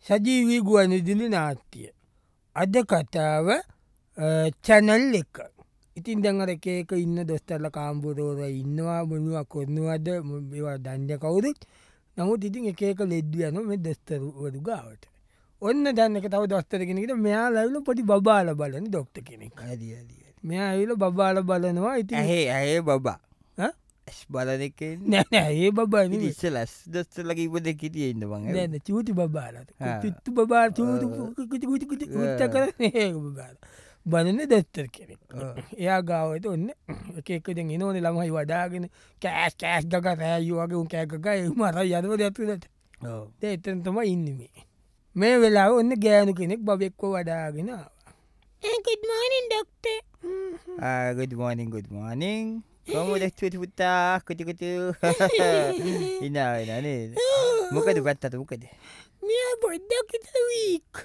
සජීවී ගුවන්විදුලි නාට්‍ය. අද කතාව චැනල් එක. ඉතින් දැන්වර එකක ඉන්න දොස්තරල කාම්පුරෝර ඉන්නවා මොනුවක් කොන්නවද දන්ඩ කවුරුත් නමුත් ඉතින් එකක ලෙද්වියන මේ දොස්තරුවරු ගාවට. ඔන්න දන්න එක තව දොස්තර කෙනෙකට මෙයා ලැවල පොටි බාල බලන ඩොක්ට කෙනෙක් මෙයා ඇවිල බාල බලනවා ඉති ඇහේ බබා බලන නෑ ඒ බබා ඉස්ස ලස් දොස්තරලක ඉප දෙකිටිය ඉන්න බං දැන්න චූති බාලට පිත්තු බා උත්ත කර බාල බලන්න දොස්තර කෙනෙක් එයා ගාවට ඔන්න එකක එනෝන ළමයි වඩාගෙන කෑස් කෑස් ගක රෑයවාගේ උන් කෑකක මර යදව ඇතුලට එතනතම ඉන්නමේ මේ වෙලා ඔන්න ගෑනු කෙනෙක් බබෙක්කෝ වඩාගෙන ගුඩ්මානින් ඩොක්ටේ ගුඩ්මානින් කොම දෙක්ට පුත්තා කටිකට ඉනානේ මොකද පත්තත මොකද මෙ පොඩ්ඩක් වීක්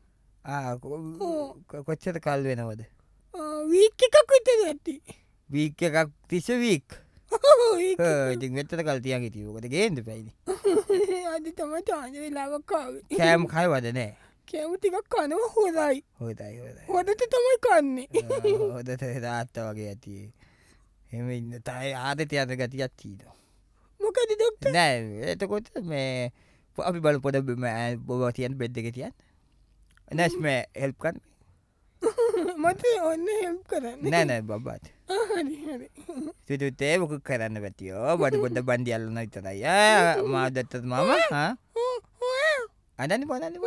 කොච්චත කල් වෙනවද වීක් එකක් විතර ඇති වීක් එකක් තිස වීක් ඉති වෙත්තට කල් තියන් හිටියෝකට ගේන්ද පැයිදි අද තම තාන වෙලාවක්කාව කෑම් කයිවද නෑ කැමතිකක් කනව හොදයි හොදයි හොදට තමයි කන්නේ හොදට තාත්ත වගේ ඇතියේ එම ඉන්න තයි ආදති අත ගතියක් චීද මොකද දොක්ට නෑ එතකොට මේ අපි බල පොඩ බොබ තියන් බෙද්දක තියන් නැස් මේ හෙල්ප්කන් මත ඔන්න හෙල්ප් කරන්න නෑනෑ බබාත් සිතුතේ මොක කරන්න පැතියෝ බඩ පොඩ බන්ඩි අල්ලන විතරයි මාදත්තත් මම අදනි පොදන්න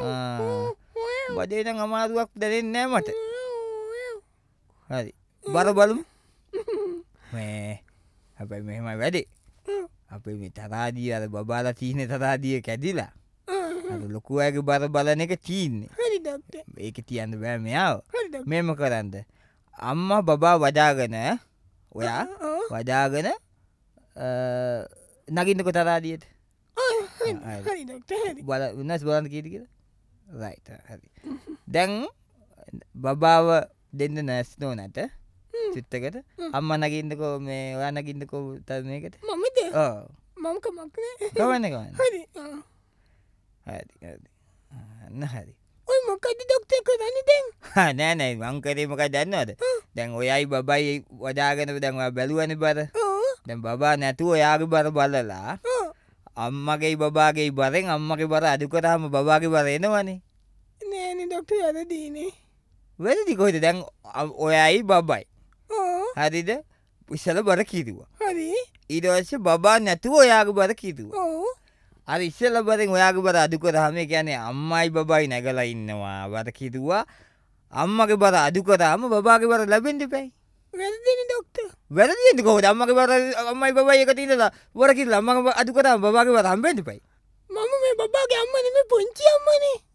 බඩේන අමාරුවක් දැරෙන් නෑ මට හරි බර බලමු මේ අපයි මෙහෙමයි වැඩේ අපේ මේ තරාදිය අද බබාල තියනෙ තරාදිය කැදිලා ලොකුවගේ බර බලන එක චීන්නේ ඒක තියන්න බෑ මෙයාව මෙම කරන්න අම්ම බබා වඩාගෙන ඔයා වඩාගෙන නගින්නක තරාදියට බල උන්නස් බලන්න කීටි කියල රයිට හරි දැන් බබාව දෙන්න නැස් නෝ නැත චිත්තකට අම්ම නගින්නකෝ මේ ඔයා නගින්නකෝ තරනයකට මමද මංක මක්න කවන්න කවන්න හරි හරි ඔය මොකද ඩොක්ටර් කරන්නේ දැන් නෑ මංකරේ මොකක් දන්නවද දැන් ඔයයි බබයි වඩාගෙනව දැන්වා බැලුවන බර දැන් බබා නැතුව ඔයාගේ බර බලලා අම්මගේ බබාගේ බරෙන් අම්මගේ බර අඩු කරාම බබාගේ බර එනවනේ නෑන ඩොක්ටර් අරදීනේ වැරදි කොයිද දැන් ඔයයි බබයි හරිද පුස්සල බර කිරුවා හරි ඊදවස්ස බබා නැතුව ඔයාගේ බර කිරුවා අර ඉස්සල බරෙන් ඔයාගේ බර අඩු කරාම කියන්නේ අම්මයි බබයි නැගලා ඉන්නවා බර කිරුවා අම්මගේ බර අඩු කරාම බබාගේ බර ලැබෙන්න බෑ වැරදිනේ ඩොක්ටර් වැරදිද කොහොමද අම්මගේ බර අම්මයි බබයි එකට ඉඳලා බර කිරලා අම්මගේ අඩු කරාම බබාගේ බර හම්බෙන්න බෑ මම මේ බබාගේ අම්මා නෙමෙයි පුංචි අම්මනේ